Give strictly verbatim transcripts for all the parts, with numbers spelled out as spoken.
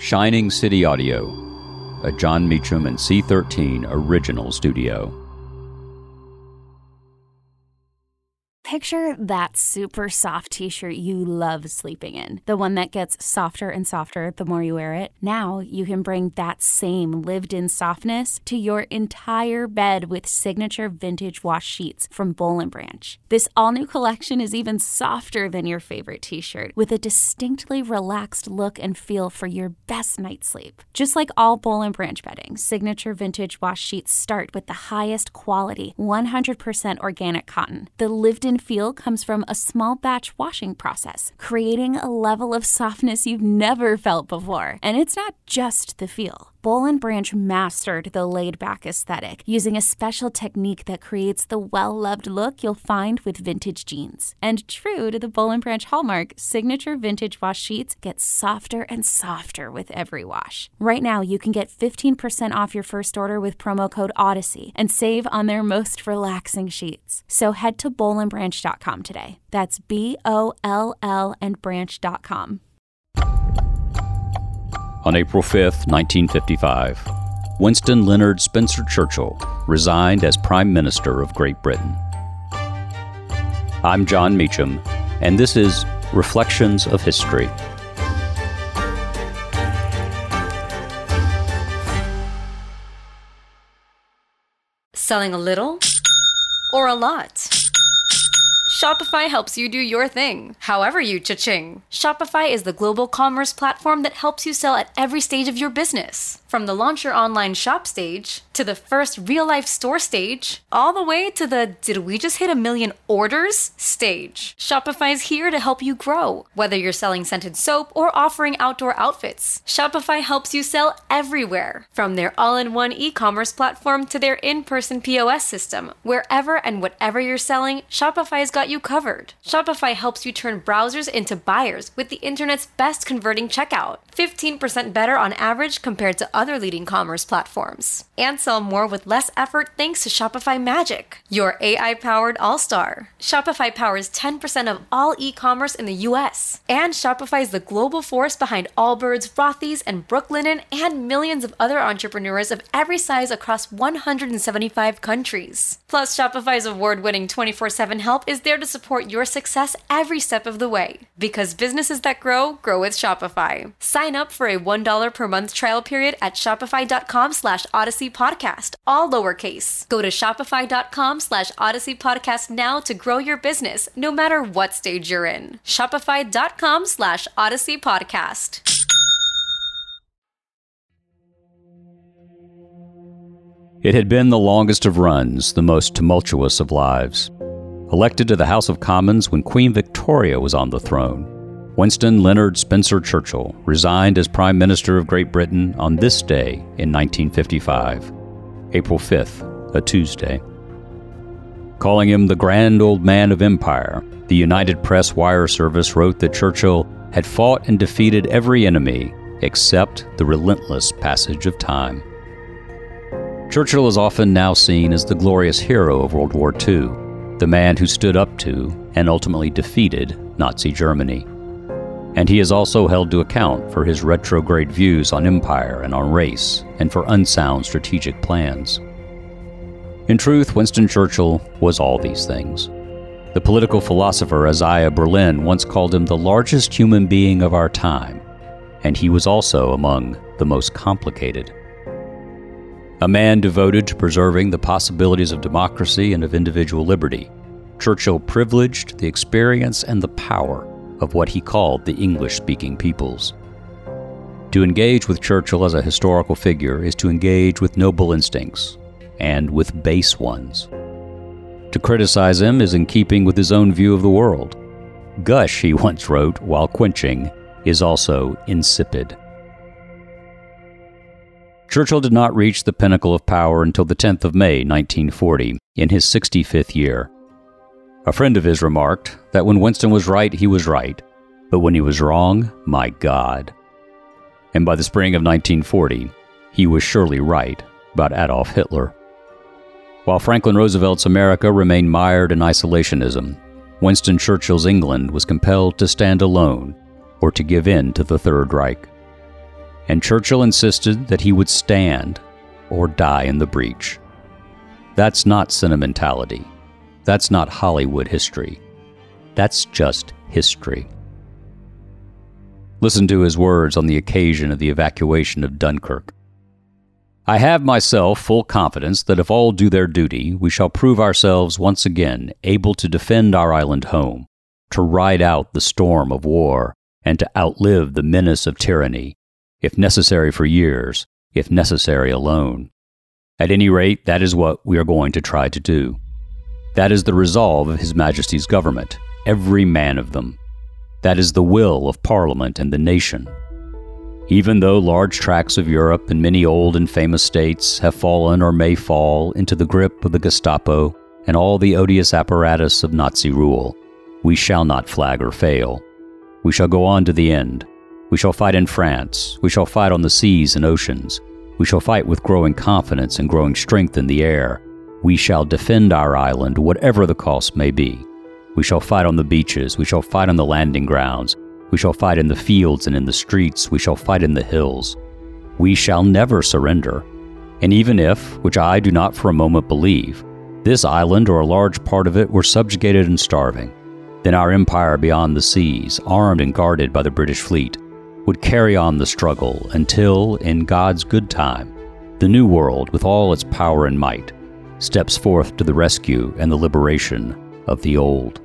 Shining City Audio, a Jon Meacham and C thirteen original studio. Picture that super soft t-shirt you love sleeping in, the one that gets softer and softer the more you wear it. Now you can bring that same lived-in softness to your entire bed with signature vintage wash sheets from Boll and Branch. This all-new collection is even softer than your favorite t-shirt, with a distinctly relaxed look and feel for your best night's sleep. Just like all Boll and Branch bedding, signature vintage wash sheets start with the highest quality, one hundred percent organic cotton. The lived-in feel comes from a small batch washing process, creating a level of softness you've never felt before. And it's not just the feel. Boll and Branch mastered the laid-back aesthetic using a special technique that creates the well-loved look you'll find with vintage jeans. And true to the Boll and Branch hallmark, signature vintage wash sheets get softer and softer with every wash. Right now, you can get fifteen percent off your first order with promo code Odyssey and save on their most relaxing sheets. So head to boll and branch dot com today. That's B O L L and branch dot com. On April fifth, nineteen fifty-five, Winston Leonard Spencer Churchill resigned as Prime Minister of Great Britain. I'm Jon Meacham, and this is Reflections of History. Selling a little or a lot? Shopify helps you do your thing, however you cha-ching. Shopify is the global commerce platform that helps you sell at every stage of your business. From the launch your online shop stage, to the first real-life store stage, all the way to the did we just hit a million orders stage. Shopify is here to help you grow. Whether you're selling scented soap or offering outdoor outfits, Shopify helps you sell everywhere. From their all-in-one e-commerce platform to their in-person P O S system, wherever and whatever you're selling, Shopify's got you covered. Shopify helps you turn browsers into buyers with the internet's best converting checkout, fifteen percent better on average compared to other leading commerce platforms. And sell more with less effort thanks to Shopify Magic, your A I-powered all-star. Shopify powers ten percent of all e-commerce in the U S. And Shopify is the global force behind Allbirds, Rothy's, and Brooklinen, and millions of other entrepreneurs of every size across one hundred seventy-five countries. Plus, Shopify's award-winning twenty-four seven help is there to support your success every step of the way. Because businesses that grow, grow with Shopify. Sign up for a one dollar per month trial period at shopify.com slash Odyssey Podcast, all lowercase. Go to shopify.com slash Odyssey Podcast now to grow your business, no matter what stage you're in. Shopify.com slash Odyssey Podcast. It had been the longest of runs, the most tumultuous of lives. Elected to the House of Commons when Queen Victoria was on the throne, Winston Leonard Spencer Churchill resigned as Prime Minister of Great Britain on this day in nineteen fifty-five, April fifth, a Tuesday. Calling him the grand old man of empire, the United Press wire service wrote that Churchill had fought and defeated every enemy except the relentless passage of time. Churchill is often now seen as the glorious hero of World War Two, the man who stood up to and ultimately defeated Nazi Germany. And he is also held to account for his retrograde views on empire and on race, and for unsound strategic plans. In truth, Winston Churchill was all these things. The political philosopher Isaiah Berlin once called him the largest human being of our time, and he was also among the most complicated. A man devoted to preserving the possibilities of democracy and of individual liberty, Churchill privileged the experience and the power of what he called the English-speaking peoples. To engage with Churchill as a historical figure is to engage with noble instincts, and with base ones. To criticize him is in keeping with his own view of the world. Gush, he once wrote, while quenching, is also insipid. Churchill did not reach the pinnacle of power until the tenth of May, nineteen forty, in his sixty-fifth year. A friend of his remarked that when Winston was right, he was right, but when he was wrong, my God. And by the spring of nineteen forty, he was surely right about Adolf Hitler. While Franklin Roosevelt's America remained mired in isolationism, Winston Churchill's England was compelled to stand alone or to give in to the Third Reich. and Churchill insisted that he would stand or die in the breach. That's not sentimentality. That's not Hollywood history. That's just history. Listen to his words on the occasion of the evacuation of Dunkirk. I have myself full confidence that if all do their duty, we shall prove ourselves once again able to defend our island home, to ride out the storm of war, and to outlive the menace of tyranny, if necessary for years, if necessary alone. At any rate, that is what we are going to try to do. That is the resolve of His Majesty's government, every man of them. That is the will of Parliament and the nation. Even though large tracts of Europe and many old and famous states have fallen or may fall into the grip of the Gestapo and all the odious apparatus of Nazi rule, we shall not flag or fail. We shall go on to the end. We shall fight in France. We shall fight on the seas and oceans. We shall fight with growing confidence and growing strength in the air. We shall defend our island, whatever the cost may be. We shall fight on the beaches. We shall fight on the landing grounds. We shall fight in the fields and in the streets. We shall fight in the hills. We shall never surrender. And even if, which I do not for a moment believe, this island or a large part of it were subjugated and starving, then our empire beyond the seas, armed and guarded by the British fleet, would carry on the struggle until, in God's good time, the New World, with all its power and might, steps forth to the rescue and the liberation of the Old.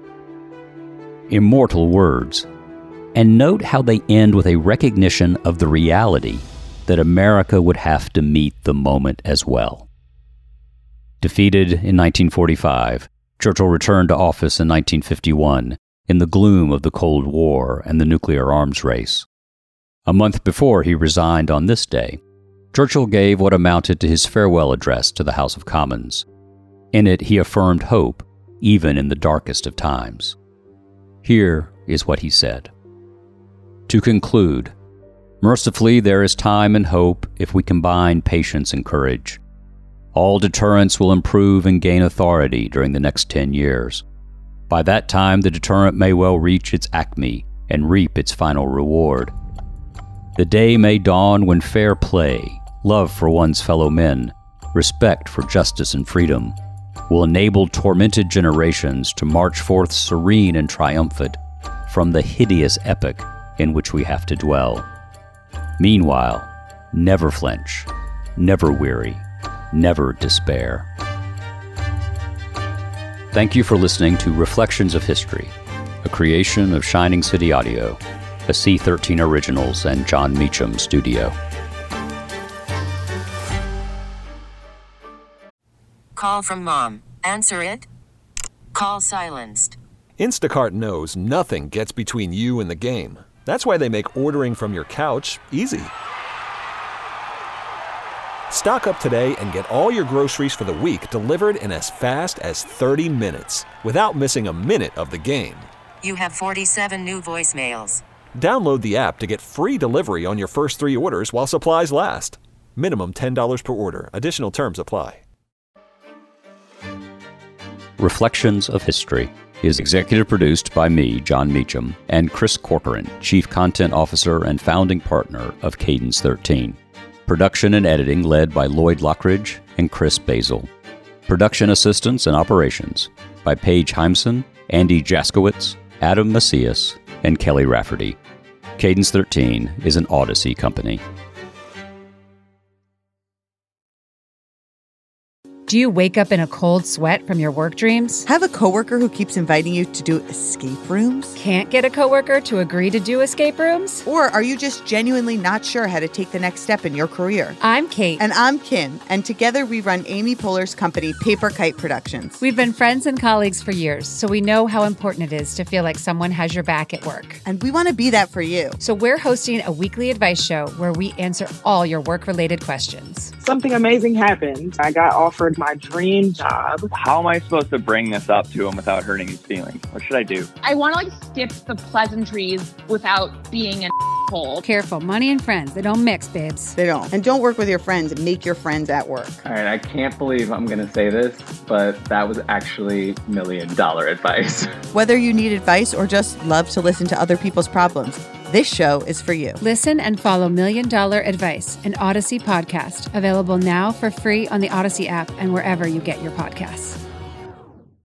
Immortal words. And note how they end with a recognition of the reality that America would have to meet the moment as well. Defeated in nineteen forty-five, Churchill returned to office in nineteen fifty-one in the gloom of the Cold War and the nuclear arms race. A month before he resigned on this day, Churchill gave what amounted to his farewell address to the House of Commons. In it, he affirmed hope, even in the darkest of times. Here is what he said. To conclude, mercifully there is time and hope if we combine patience and courage. All deterrents will improve and gain authority during the next ten years. By that time, the deterrent may well reach its acme and reap its final reward. The day may dawn when fair play, love for one's fellow men, respect for justice and freedom, will enable tormented generations to march forth serene and triumphant from the hideous epoch in which we have to dwell. Meanwhile, never flinch, never weary, never despair. Thank you for listening to Reflections of History, a creation of Shining City Audio, a C thirteen Originals and John Meacham studio. Call from mom. Answer it. Call silenced. Instacart knows nothing gets between you and the game. That's why they make ordering from your couch easy. Stock up today and get all your groceries for the week delivered in as fast as thirty minutes without missing a minute of the game. You have forty-seven new voicemails. Download the app to get free delivery on your first three orders while supplies last. Minimum ten dollars per order. Additional terms apply. Reflections of History is executive produced by me, John Meacham, and Chris Corcoran, Chief Content Officer and founding partner of Cadence thirteen. Production and editing led by Lloyd Lockridge and Chris Basil. Production assistance and operations by Paige Heimson, Andy Jaskowitz, Adam Macias, and Kelly Rafferty. Cadence thirteen is an Odyssey company. Do you wake up in a cold sweat from your work dreams? Have a coworker who keeps inviting you to do escape rooms? Can't get a coworker to agree to do escape rooms? Or are you just genuinely not sure how to take the next step in your career? I'm Kate. And I'm Kim, and together we run Amy Poehler's company, Paper Kite Productions. We've been friends and colleagues for years, so we know how important it is to feel like someone has your back at work. And we want to be that for you. So we're hosting a weekly advice show where we answer all your work-related questions. Something amazing happened. I got offered my dream job. How am I supposed to bring this up to him without hurting his feelings? What should I do? I want to like skip the pleasantries without being an asshole. Careful, money and friends, they don't mix, babes. They don't. And don't work with your friends, make your friends at work. All right, I can't believe I'm going to say this, but that was actually million dollar advice. Whether you need advice or just love to listen to other people's problems, this show is for you. Listen and follow Million Dollar Advice, an Odyssey podcast, available now for free on the Odyssey app and wherever you get your podcasts.